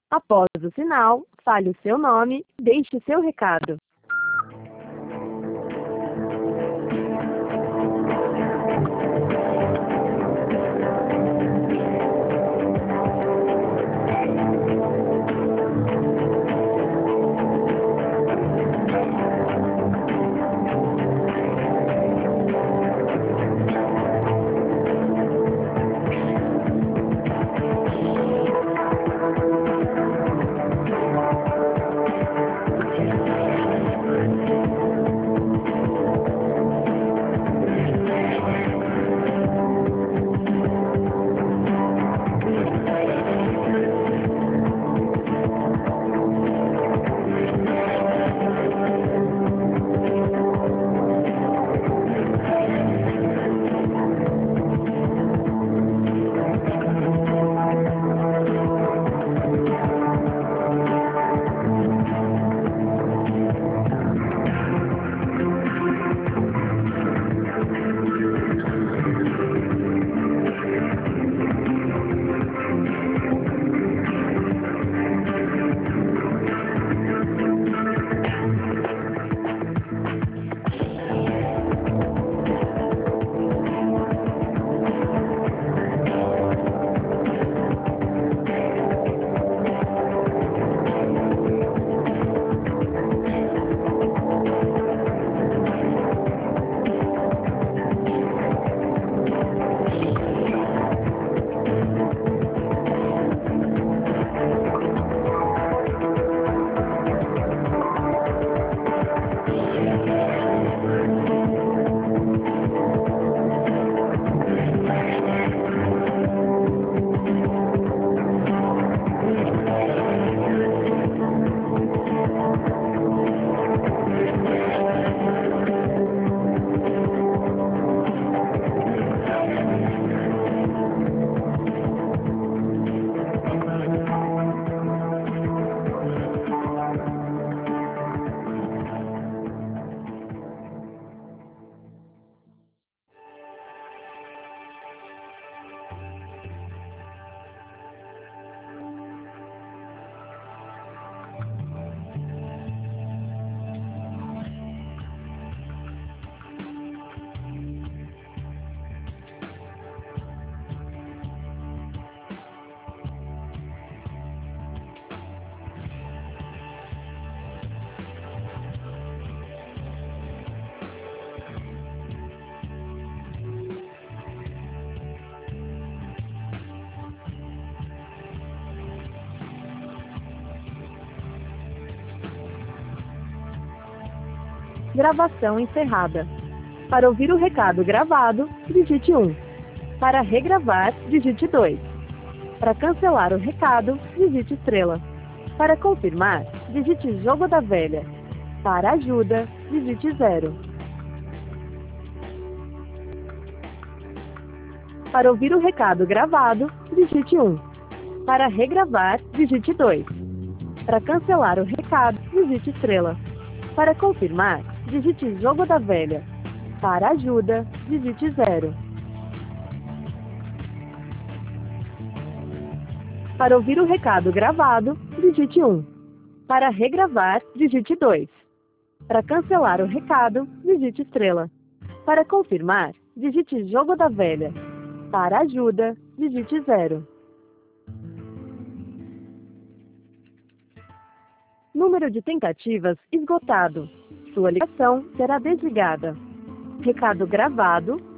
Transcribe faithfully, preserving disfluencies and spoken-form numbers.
Após o sinal, fale o seu nome e deixe seu recado. Gravação encerrada. Para ouvir o recado gravado, digite um. Para regravar, digite dois. Para cancelar o recado, digite estrela. Para confirmar, digite jogo da velha. Para ajuda, digite zero. Para ouvir o recado gravado, digite um. Para regravar, digite dois. Para cancelar o recado, digite estrela. Para confirmar, digite jogo da velha. Para ajuda, digite zero. Para ouvir o recado gravado, digite um. Para regravar, digite dois. Para cancelar o recado, digite estrela. Para confirmar, digite jogo da velha. Para ajuda, digite zero. Número de tentativas esgotado. Sua ligação será desligada. Recado gravado